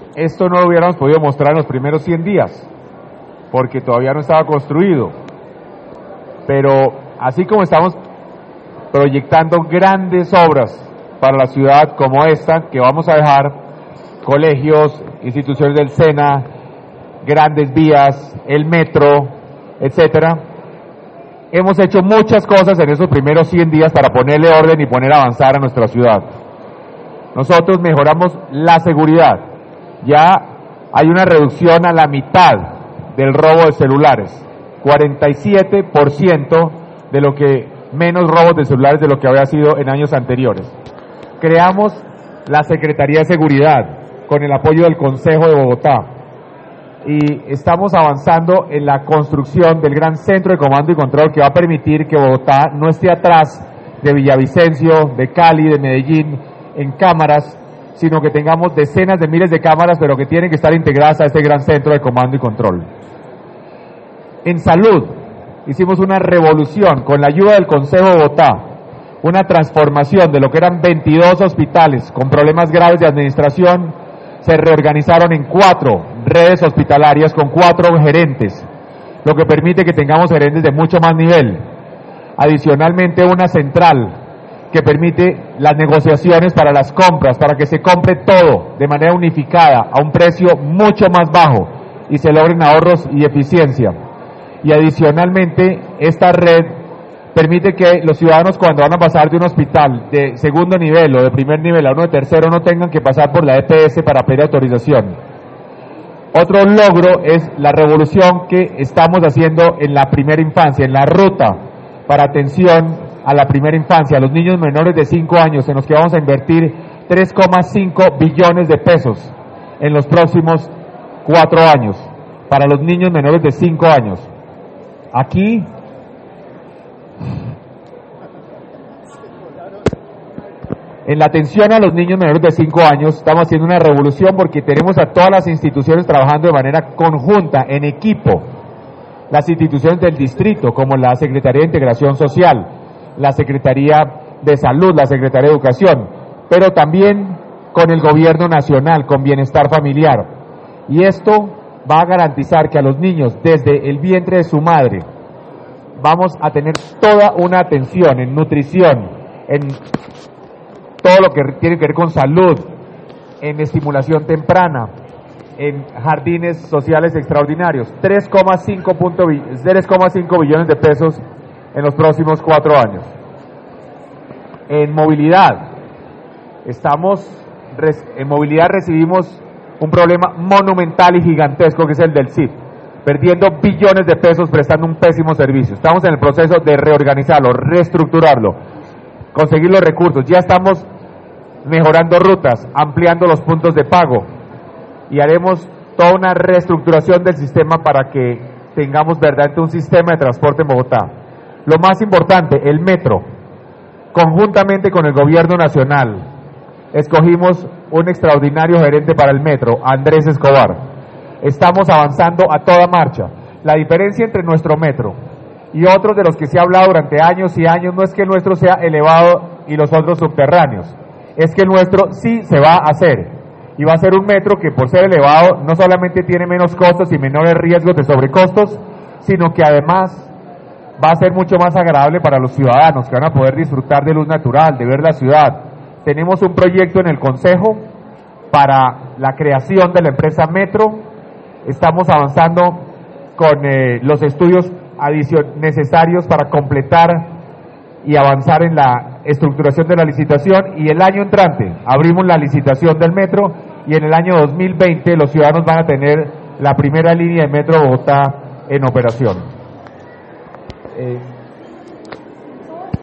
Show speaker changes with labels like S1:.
S1: esto no lo hubiéramos podido mostrar en los primeros 100 días, porque todavía no estaba construido. Pero así como estamos proyectando grandes obras para la ciudad como esta, que vamos a dejar colegios, instituciones del SENA, grandes vías, el metro, etcétera, hemos hecho muchas cosas en esos primeros 100 días para ponerle orden y poner a avanzar a nuestra ciudad. Nosotros mejoramos la seguridad. Ya hay una reducción a la mitad del robo de celulares. 47% de lo que, menos robos de celulares de lo que había sido en años anteriores. Creamos la Secretaría de Seguridad con el apoyo del Consejo de Bogotá. Y estamos avanzando en la construcción del gran centro de comando y control que va a permitir que Bogotá no esté atrás de Villavicencio, de Cali, de Medellín, en cámaras, sino que tengamos decenas de miles de cámaras, pero que tienen que estar integradas a este gran centro de comando y control. En salud, hicimos una revolución con la ayuda del Consejo de Bogotá, una transformación de lo que eran 22 hospitales con problemas graves de administración, se reorganizaron en 4 redes hospitalarias con 4 gerentes, lo que permite que tengamos gerentes de mucho más nivel. Adicionalmente, una central que permite las negociaciones para las compras, para que se compre todo de manera unificada a un precio mucho más bajo y se logren ahorros y eficiencia. Y adicionalmente, esta red permite que los ciudadanos, cuando van a pasar de un hospital de segundo nivel o de primer nivel a uno de tercero, no tengan que pasar por la EPS para pedir autorización. Otro logro es la revolución que estamos haciendo en la primera infancia, en la ruta para atención a la primera infancia, a los niños menores de 5 años, en los que vamos a invertir 3,5 billones de pesos en los próximos 4 años, para los niños menores de 5 años. Aquí, en la atención a los niños menores de 5 años, estamos haciendo una revolución porque tenemos a todas las instituciones trabajando de manera conjunta, en equipo. Las instituciones del distrito, como la Secretaría de Integración Social, la Secretaría de Salud, la Secretaría de Educación, pero también con el Gobierno Nacional, con Bienestar Familiar. Y esto va a garantizar que a los niños, desde el vientre de su madre, vamos a tener toda una atención en nutrición, en todo lo que tiene que ver con salud, en estimulación temprana, en jardines sociales extraordinarios. 3,5 billones de pesos en los próximos 4 años. En movilidad, en movilidad recibimos un problema monumental y gigantesco, que es el del CIP, perdiendo billones de pesos prestando un pésimo servicio. Estamos en el proceso de reorganizarlo, reestructurarlo, conseguir los recursos. Ya estamos mejorando rutas, ampliando los puntos de pago y haremos toda una reestructuración del sistema para que tengamos verdaderamente un sistema de transporte en Bogotá. Lo más importante, el metro. Conjuntamente con el Gobierno Nacional, escogimos un extraordinario gerente para el metro, Andrés Escobar. Estamos avanzando a toda marcha. La diferencia entre nuestro metro y otros de los que se ha hablado durante años y años no es que el nuestro sea elevado y los otros subterráneos, es que el nuestro sí se va a hacer, y va a ser un metro que, por ser elevado, no solamente tiene menos costos y menores riesgos de sobrecostos, sino que además va a ser mucho más agradable para los ciudadanos, que van a poder disfrutar de luz natural, de ver la ciudad. Tenemos un proyecto en el Consejo para la creación de la empresa Metro. Estamos avanzando con los estudios necesarios para completar y avanzar en la estructuración de la licitación, y el año entrante abrimos la licitación del metro, y en el año 2020 los ciudadanos van a tener la primera línea de Metro Bogotá en operación.